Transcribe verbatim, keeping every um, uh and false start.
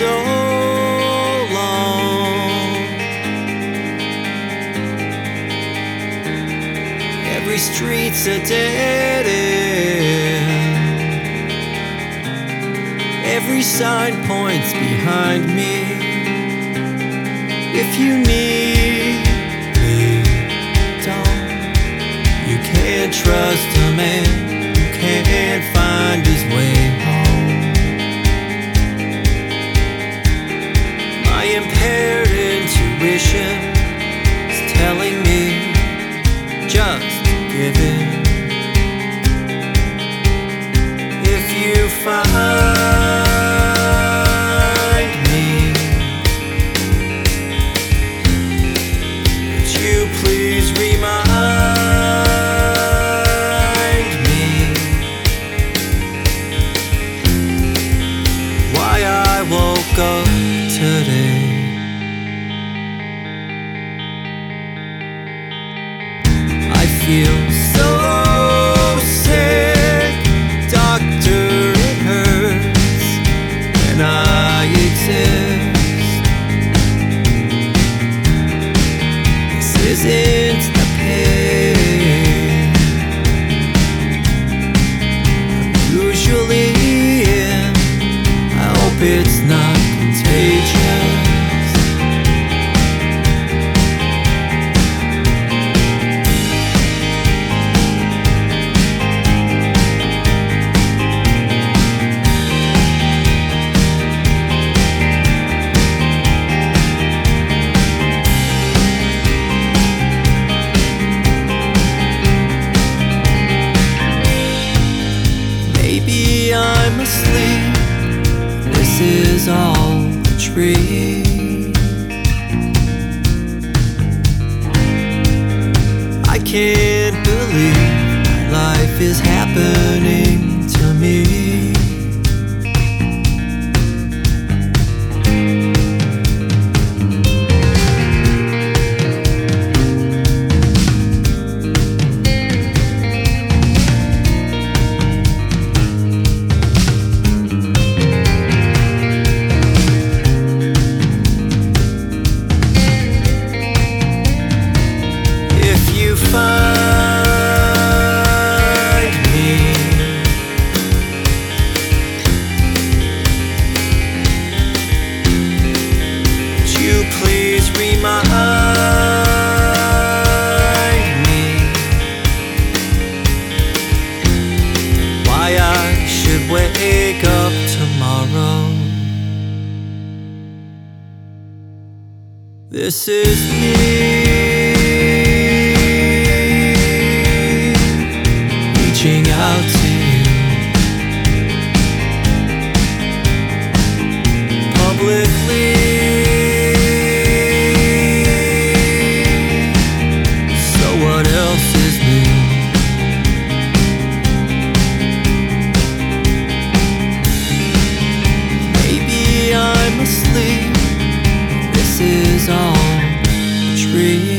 so long. Every street's a dead end. Every sign points behind me. If you need me, don't. You can't trust a man who can't find his way home. My impaired intuition is telling me just give in. If you find me, would you please remind me why I woke up today? I feel so sick, doctor, it hurts, and I exist. This isn't the pain I'm usually in. I hope it's not contagious. Maybe I'm asleep, this is all a dream. I can't believe my life is happening to me. Find me, would you please remind me why I should wake up tomorrow? This is me, reaching out to you publicly. So what else is new? Maybe I'm asleep, this is all a dream.